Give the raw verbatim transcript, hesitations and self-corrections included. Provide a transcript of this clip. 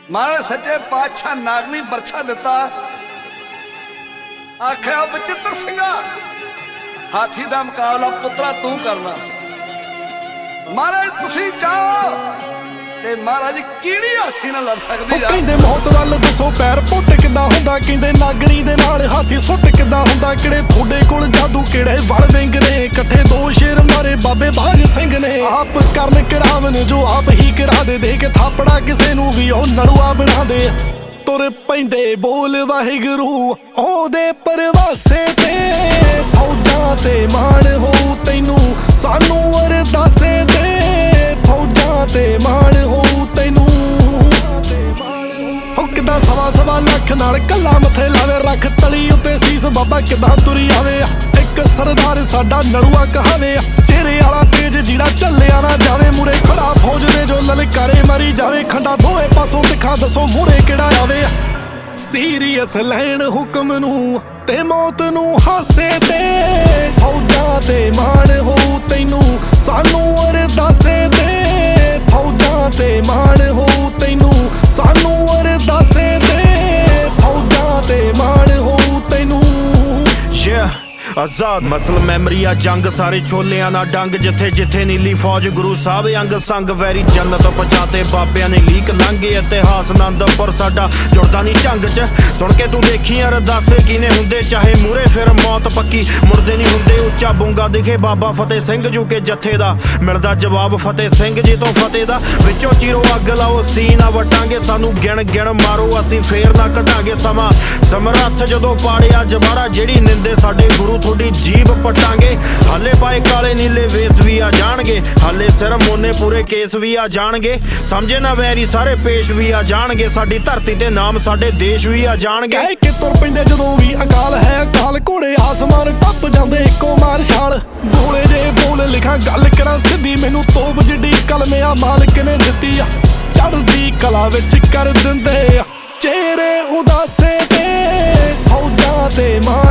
महाराज सच्चे पातशाह नागनी बरछा दिता आख्या बचित्र सिंघा हाथी का मुकाबला पुत्रा तू करना। महाराज तुसी जाओ ते महाराज कीड़ी हाथी नाल लड़ सकदी आ। कहंदे मौत वाल दसो पैर पुੱਟ किदां हुंदा, कहंदे नागणी दे नाल हाथी सुੱਟ किदां हुंदा। किहड़े थोड़े कोल जादू किहड़े वल विंग ने, इकट्ठे दो शेर मारे बाबे बाग सिंह ने। आप करन करावन जो आप ही करा दे, दे के थापड़ा किसे नू भी ओ नड़ुआ बना दे। तुर पैंदे बोल वाहिगुरू ओदे परवासे ते, फौजां ते मान हो तैनू सानू अरदासे दे। फौजां ते मान हो तैनू किदा सवा सवा लख नाल कला मथे लावे, रख तली उत्ते सीस बाबा किदा तुरी आवे। एक सरदार साडा नड़ुआ कहावे, चेहरे आला तेज जीड़ा चलिया ना जावे। मुरे खड़ा फौज दे जो ललकारे मरी जावे, खंडा दोए पासों दिखा दसो मुरे किहड़ा आवे। सीरियस लैन हुक्म नू ते मौत नू हासे ते, फौजां ते मान हो तैनू सानू अरदासे दे। फौजां ते मान हो तैनू सानू अरदासे दे। फौजां ते मान हो तैनू। आजाद मसल मैमरी आ जंग सारे छोलियां ना डंग, जिथे जिथे नीली फौज गुरु साहब अंग संग। वैरी जन्नत पहुंचाते बाबियां ने लीक लंघे, इतिहास आनंदपुर साडा जुड़दा नहीं झंग च। सुन के तू देखी अरदासे कीने हुंदे, चाहे मूरे फिर मौत पक्की मुड़दे नहीं हुंदे। उच्चा बूंगा दिखे बाबा फतेह सिंह जू के जत्थे दा, मिलदा जवाब फतेह सिंह जी तो फतेह दा। विचों चीरो अग लाओ सी ना वटांगे, सानू गिण गिण मारो असीं फेर ना कढांगे। समा समरथ जदों पाड़िया जबाड़ा, जेड़ी निंदे साडे गुरु थोड़ी जीभ पटांगे। हाले पाए काले नीले वेस भी आ जाणगे, हाले सिर मोने पूरे केस भी आ जाणगे। समझे ना वैरी सारे पेश भी आ जाणगे, साडी धरती ते नाम साडे देश भी आ जाणगे। कह के तुर पैंदे जदों भी अकाल है अकाल, घोड़े आसमान टप जांदे इक्को मार छाल। बोले जे बोल लिखा गल करा सिद्धी, मैनू तोप जिड्डी कलमे आ मालिक ने दित्ती आ। चढ़दी कला विच कर दिंदे चेहरे उदासे ते, फौजां ते मां